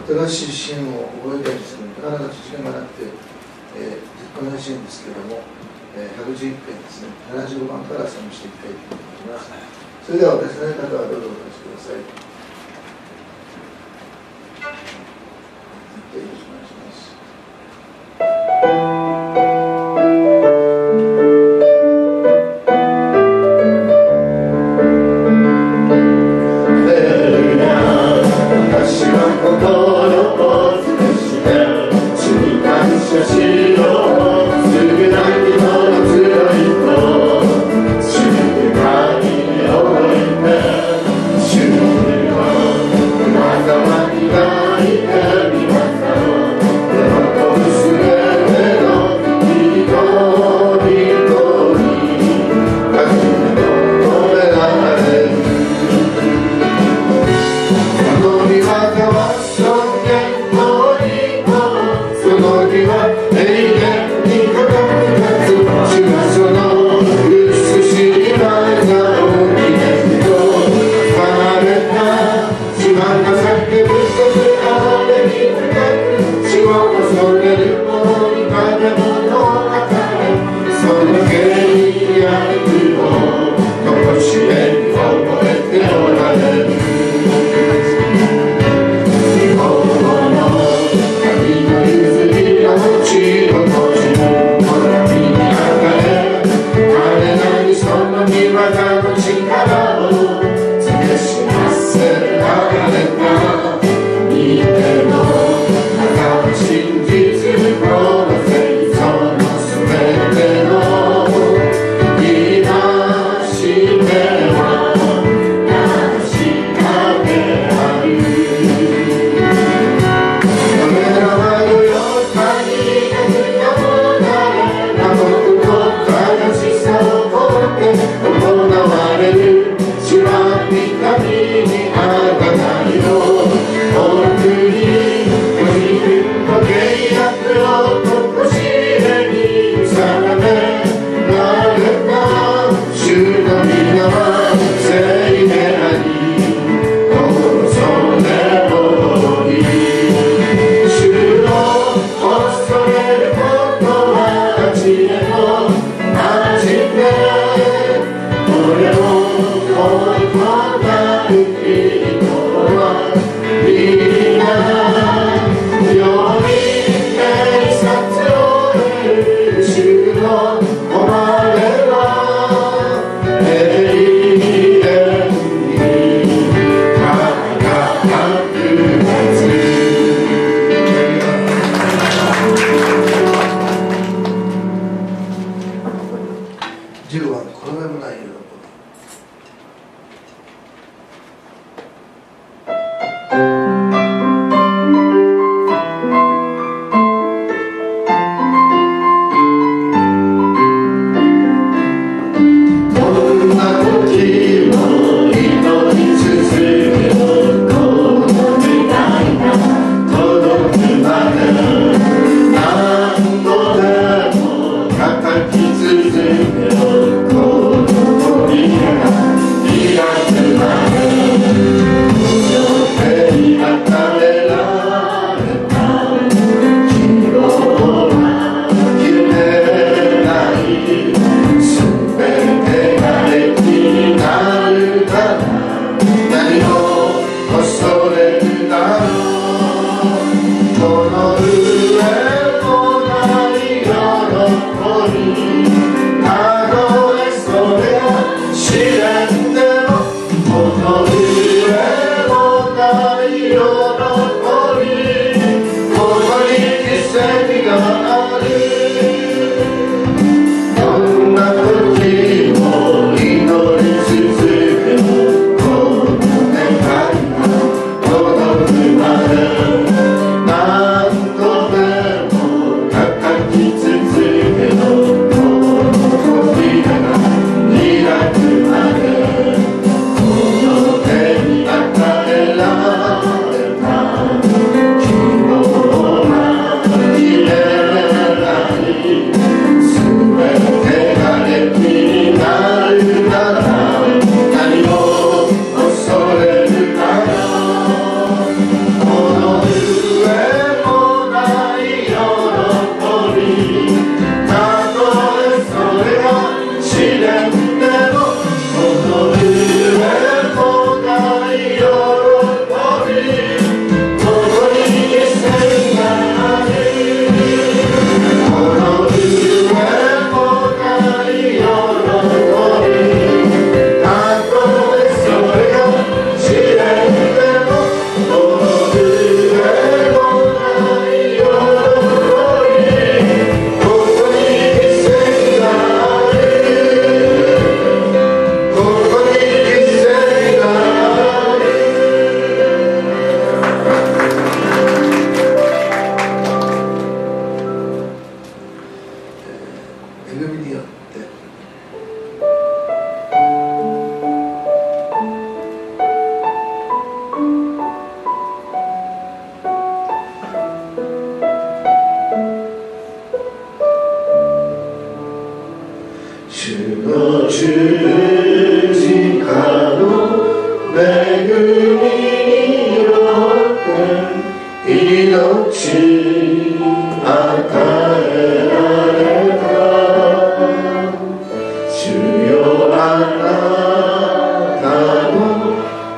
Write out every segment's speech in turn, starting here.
新しいシーンを覚えたりするのになかなか時間がなくて、ずっとないシーンですけれども、111編ですね、75番から参加していきたいと思います。それではお手伝いの方はどうぞお出しください。よろしくお願いします。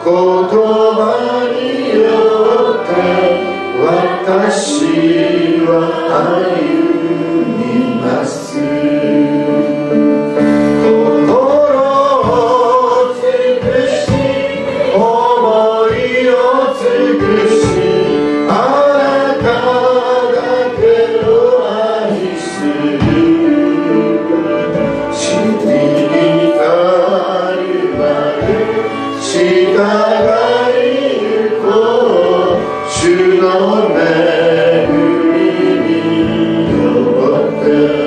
葉によって私は歩みます。心を尽くし思いを尽くしあなただけを愛する死に至るまで従いゆこう主の恵みによって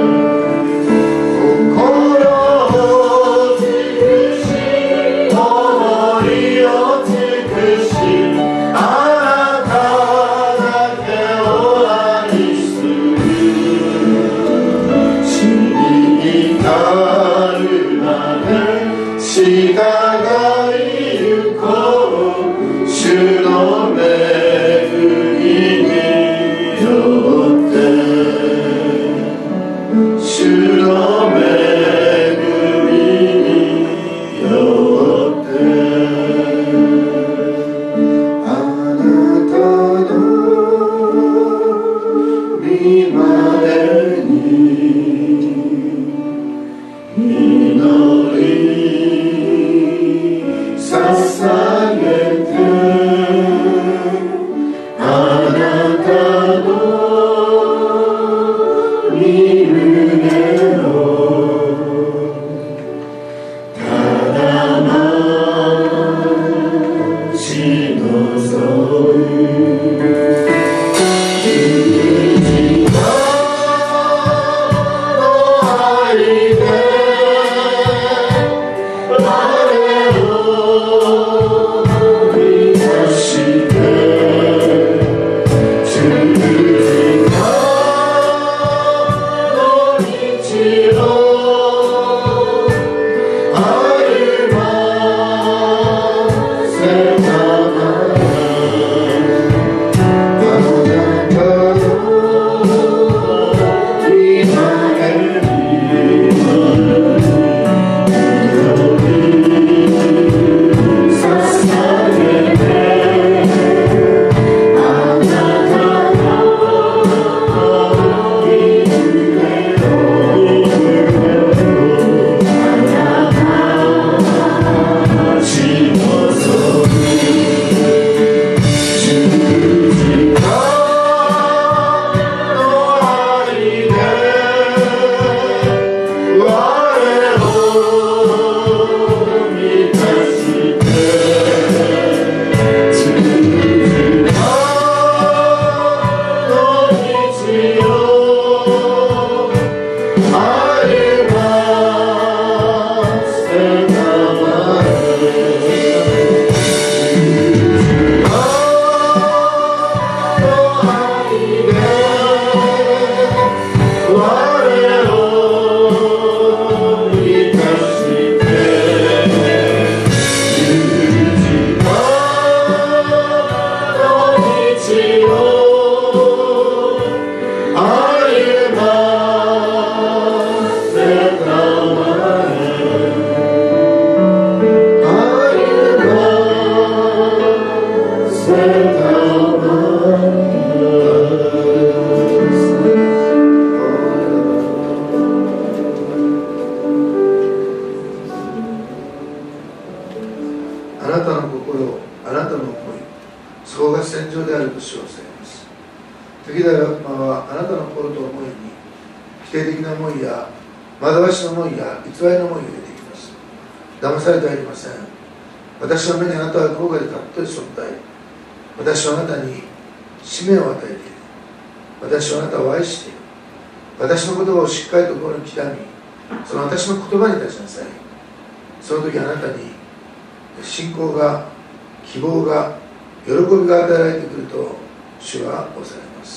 私の目にあなたは高価で尊い存在。私はあなたに使命を与えている。私はあなたを愛している。私の言葉をしっかりと心に刻み、その私の言葉に立ちなさい。その時あなたに信仰が、希望が、喜びが与えられてくると主はおされます。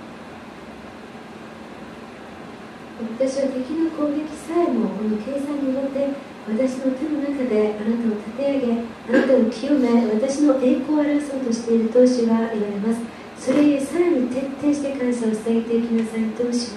私は敵の攻撃さえもこの計算によって私の手の中であなたを立て上げ、あなたを清め、私の栄光を表そうとしていると主は言われます。それゆえさらに徹底して感謝を捧げていきなさいと主は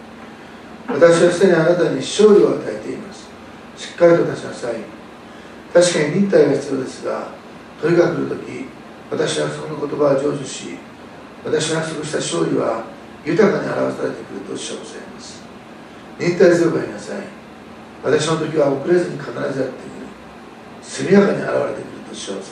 言います。 私はすでにあなたに勝利を与えています。しっかりと立ちなさい。 確かに忍耐が必要ですが、鳥が来るとき、私の約束の言葉は成就し、私の約束した勝利は豊かに表されてくるとおっしゃいます。忍耐強くありなさい。私の時は遅れずに必ずやってくる。速やかに現れてくるとおっしゃいます。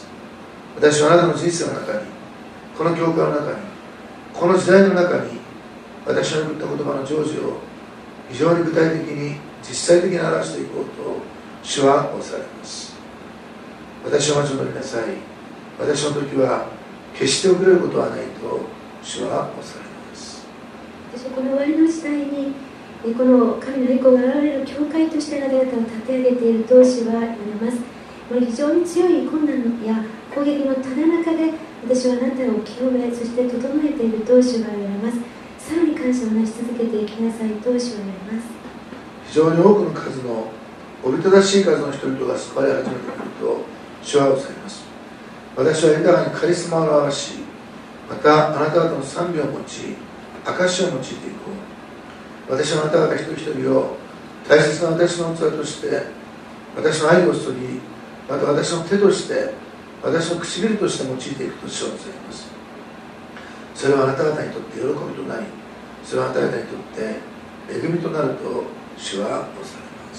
私はあなたの人生の中に、この教会の中に、この時代の中に、私の言った言葉の成就を非常に具体的に実際的に表していこうと主はおっしゃいます。私を待ち望みなさい。私の時は決して遅れることはないと主はおっしゃいます。 私はこの終わりの時代にこの神の栄光が現れる教会としてあなたを立て上げていると主は言われます。この非常に強い困難や攻撃のただ中で私はあなたを清め、そして整えていると主は言われます。さらに感謝をなし続けていきなさいと主は言われます。 非常に多くの数のおびただしい数の人々が救われ始めてくると主はおっしゃいます。私は豊かにカリスマを表し、またあなた方の賛美を用い、証を用いていこう。私はあなた方一人一人を大切な私の器として、私の愛を注ぎ、また私の手として、私の唇として用いていくと主はおっしゃいます。それはあなた方にとって喜びとなり、それはあなた方にとって恵みとなると主はおっしゃいます。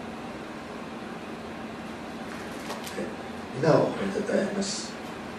皆を褒めたたえます。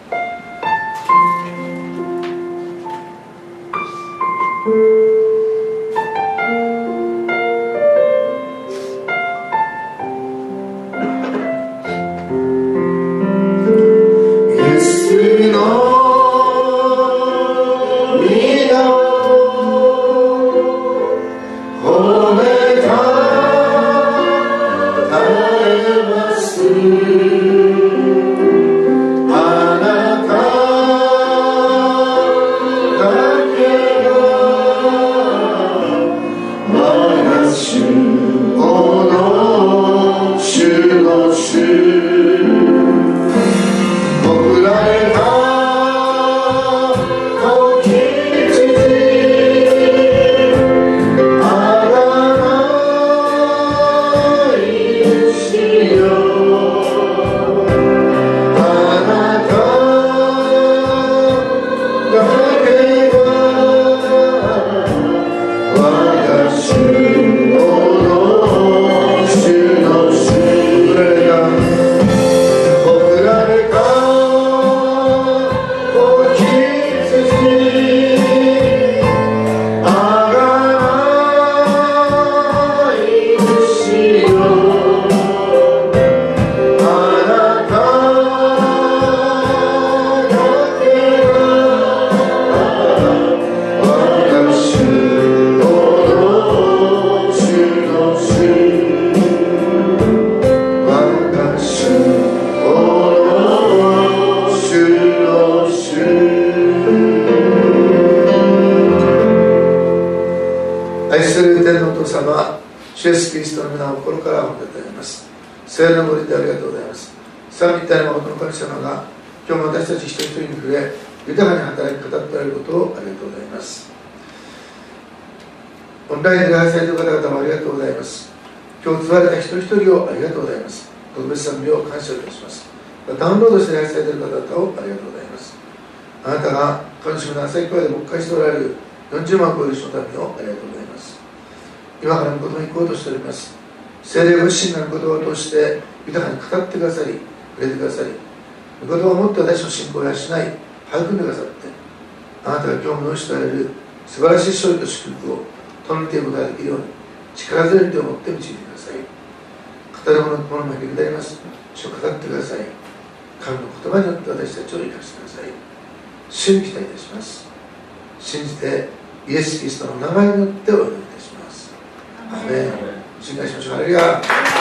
主イエスキリストの皆を心から褒めております。聖霊のご利でありがとうございます。さらに一体の誠の神様が今日も私たち一人一人に触れ豊かに働き語っておられることをありがとうございます。オンラインで礼拝されている方々もありがとうございます。今日集われた一人一人をありがとうございます。特別賛美を感謝いたします。ダウンロードして礼拝されている方々をありがとうございます。あなたが今週の朝以降で牧会しておられる40万を超える人のためをありがとうございます。今から御言葉に行こうとしております。聖霊ご自身が御言葉を通して豊かに語ってくださり、触れてくださり、御言葉をもって私の信仰を養い、育んでくださって、あなたが今日も用意しておられる素晴らしい勝利と祝福を共にていくことができるように、力強い手を持って導いてください。語るものも響きであります。主を語ってください。神の言葉によって私たちを生かしてください。主に期待いたします。信じてイエス・キリストの名前によってお祈りいたします。アーメン。信頼しましょう。ハレルヤ。